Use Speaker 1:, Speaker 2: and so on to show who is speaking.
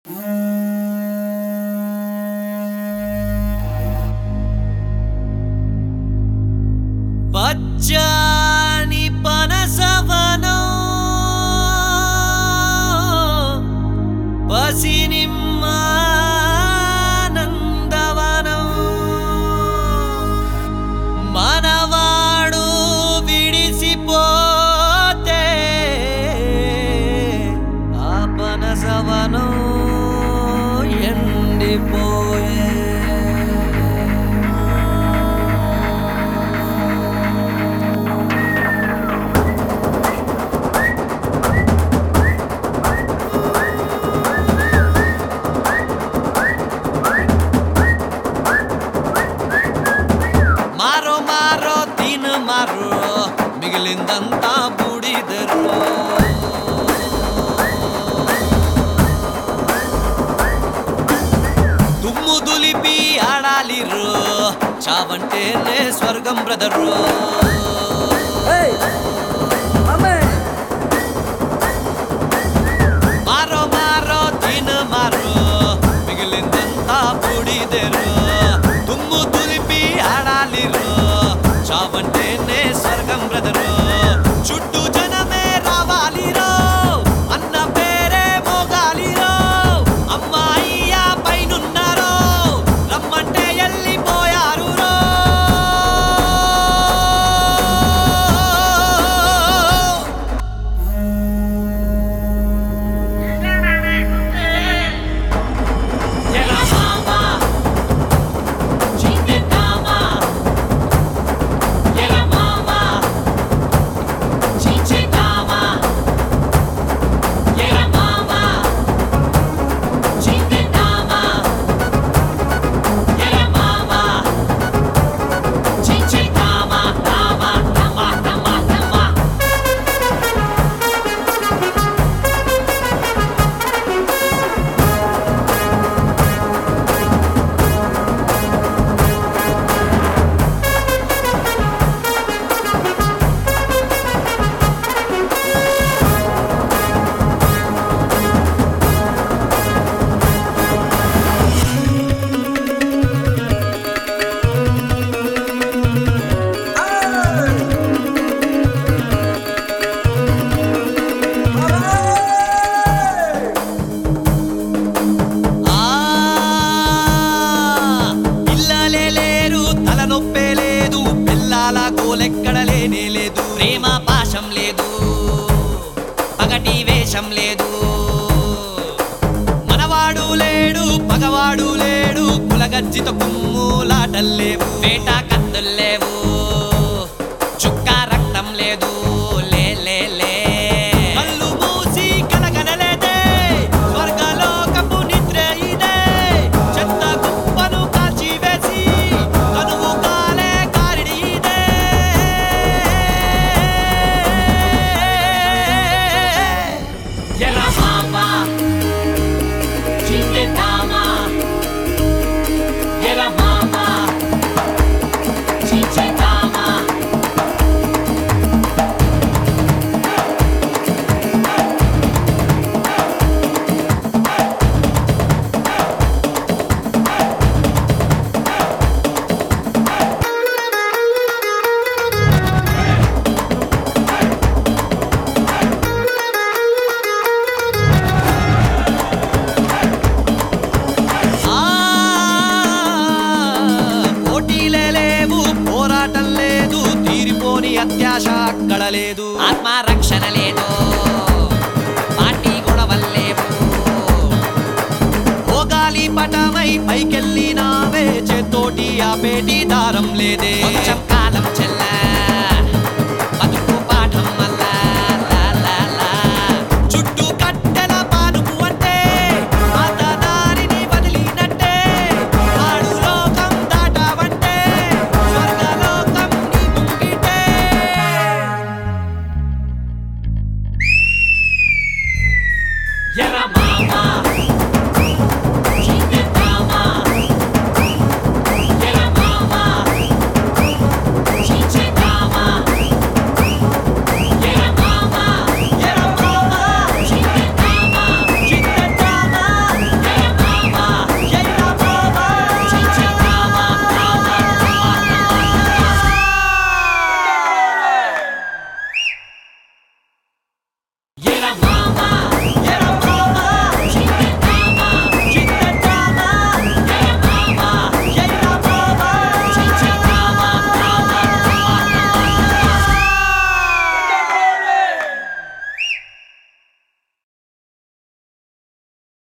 Speaker 1: పచ్చని పనసవనం పసినిమ్మ నందవనం మనవాడు విడిసిపోతే ఆ పనసవనం ఎండిపోయే మిగిలిందంతా బూడిదరు దుమ్ము దులిపి ఆడాలిరు చావంటేనే స్వర్గం బ్రదరు మారో మారో తిన మారో మిగిలిందంతా బూడిదరు దుమ్ము దులిపి ఆడాలిరు చావంటేనే స్వర్గం బ్రదరు చుట్టూ జనమే రావాలిరో అన్న పేరే మోగాలిరో అమ్మాయియ పైనున్నారో రమ్మంటే వెళ్ళిపోయారు రో ఎక్కడ లేనే లేదు ప్రేమ పాశం లేదు పగటి వేషం లేదు మనవాడు లేడు పగవాడు లేడు కులగజ్జితో కుమ్ములాటల్లేవు వేట కత్తుల్లేవు చుక్క రక్తం లేదు లే లే లే కళ్ళు మూసి కలగనలేదే స్వర్గలోకపు నిద్ర ఇదే చెత్త కుప్పను కాల్చివేసి కనువు కాలే కారిడి ఇదే అత్యాశ అక్కడ లేదు ఆత్మరక్షణ లేదు పార్టీ గొడవల్లేవు ఓ గాలి పటమై పైకెళ్ళినావే చేతోటి ఆ పేటీ దారం లేదే కొంచెం కాలం